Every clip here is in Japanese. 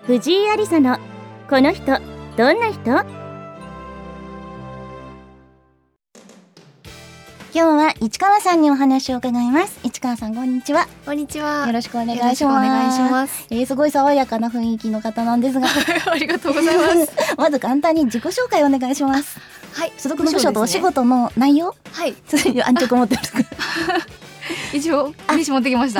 藤井有沙のこの人どんな人。今日は市川さんにお話を伺います。市川さん、こんにちは。 こんにちは。 よろしくお願いします。すごい爽やかな雰囲気の方なんですがありがとうございますまず簡単に自己紹介お願いします。 はい、 所属の部署とお仕事の内容、 はい、 安直持ってる一応名刺持ってきました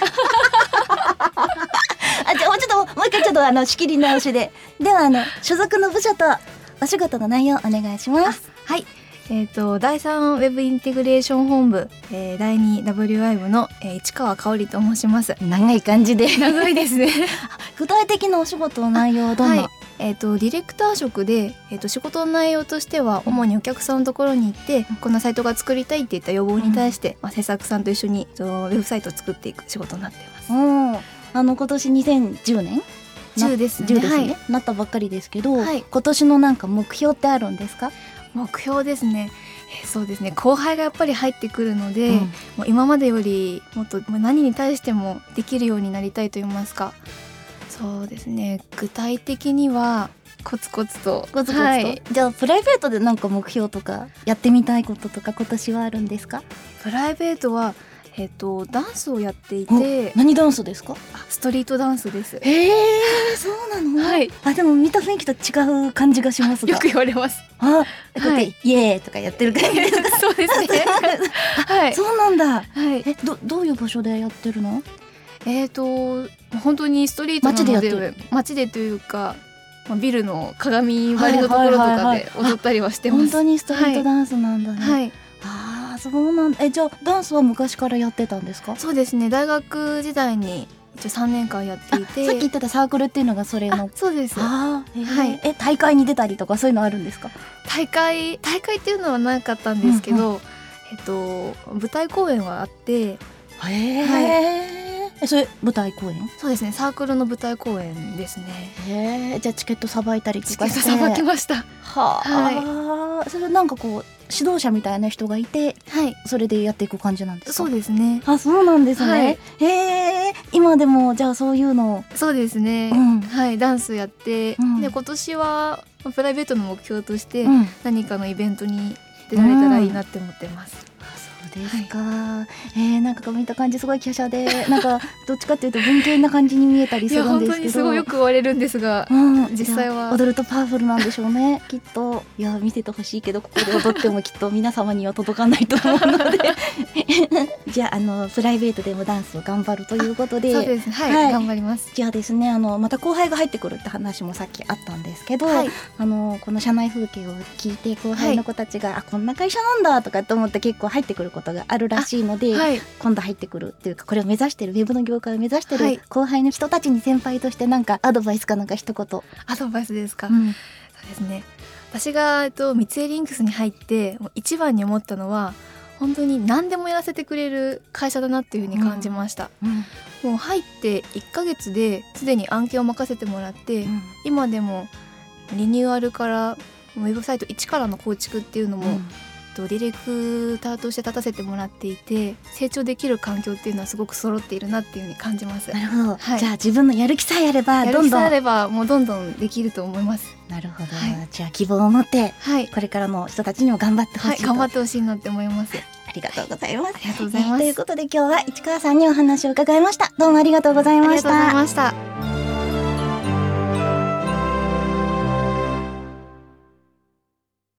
じゃあもう一回ちょっと仕切り直しで。では所属の部署とお仕事の内容お願いします。 はい、第3ウェブインテグレーション本部、第2 WI 部の、市川香織と申します。 長い感じで長いですね具体的なお仕事の内容はどんな？ はい、ディレクター職で、仕事の内容としては主にお客さんのところに行って、こんなサイトが作りたいっていった要望に対して、制作さんと一緒にウェブサイトを作っていく仕事になっています。 今年2010年 10ですね。 10ですね、 はい、 なったばっかりですけど、 はい、 今年のなんか目標ってあるんですか？ 目標ですね、そうですね、後輩がやっぱり入ってくるので、もう今までよりもっと何に対してもできるようになりたいと言いますか。そうですね、具体的にはコツコツと、はい、 じゃあプライベートでなんか目標とかやってみたいこととか今年はあるんですか？ プライベートはダンスをやっていて。 何ダンスですか？ ストリートダンスです。 そうなの？はい。でも見た雰囲気と違う感じがしますが。 よく言われます。 はい、イエーイとかやってる感じですか？ そうですねはい、 そうなんだ。 はい、 どういう場所でやってるの？ 本当にストリートなので街でというか、ビルの鏡張りのところとかで踊ったりはしてます。 本当にストリートダンスなんだね。 はい、 そうなんだ。じゃあダンスは昔からやってたんですか？ そうですね、大学時代に一応3年間やっていて。 さっき言ってたサークルっていうのがそれの？ そうです。 はい。大会に出たりとかそういうのあるんですか？ 大会っていうのはなかったんですけど、舞台公演はあって。 それ舞台公演？ そうですね、サークルの舞台公演ですね。 じゃあチケットさばいたりとかして？ チケットさばきました。 それなんかこう指導者みたいな人がいて、それでやっていく感じなんですか？ そうですね。 そうなんですね。今でもじゃあそういうの？ そうですね、ダンスやって、で今年はプライベートの目標として何かのイベントに出られたらいいなって思ってます。 そうですか。なんか見た感じすごい華奢で、なんかどっちかっていうと文系な感じに見えたりするんですけど。 本当にすごいよく言われるんですが、実際は踊るとパワフルなんでしょうねきっと。いや見せてほしいけどここで踊ってもきっと皆様には届かないと思うのでじゃあプライベートでもダンスを頑張るということで。 そうです、頑張ります。 じゃあですね、また後輩が入ってくるって話もさっきあったんですけど、この社内風景を聞いて後輩の子たちが、こんな会社なんだとかって思って結構入ってくることがあるらしいので、今度入ってくるっていうかこれを目指してるウェブの業界を目指してる後輩の人たちに先輩としてなんかアドバイスかなんか一言。 アドバイスですか？そうですね、私が三井リンクスに入って一番に思ったのは本当に何でもやらせてくれる会社だなっていうふうに感じました。もう入って1ヶ月ですでに案件を任せてもらって、今でもリニューアルからウェブサイト1からの構築っていうのも、ディレクターとして立たせてもらっていて、成長できる環境っていうのはすごく揃っているなっていうふうに感じます。 なるほど、じゃあ自分のやる気さえあればどんどんもうどんどんできると思います。 なるほど、じゃあ希望を持って、これからの人たちにも頑張ってほしいと、 頑張ってほしいなって思います。 ありがとうございます。 ありがとうございます。 ということで今日は市川さんにお話を伺いました。どうもありがとうございました。 ありがとうございました。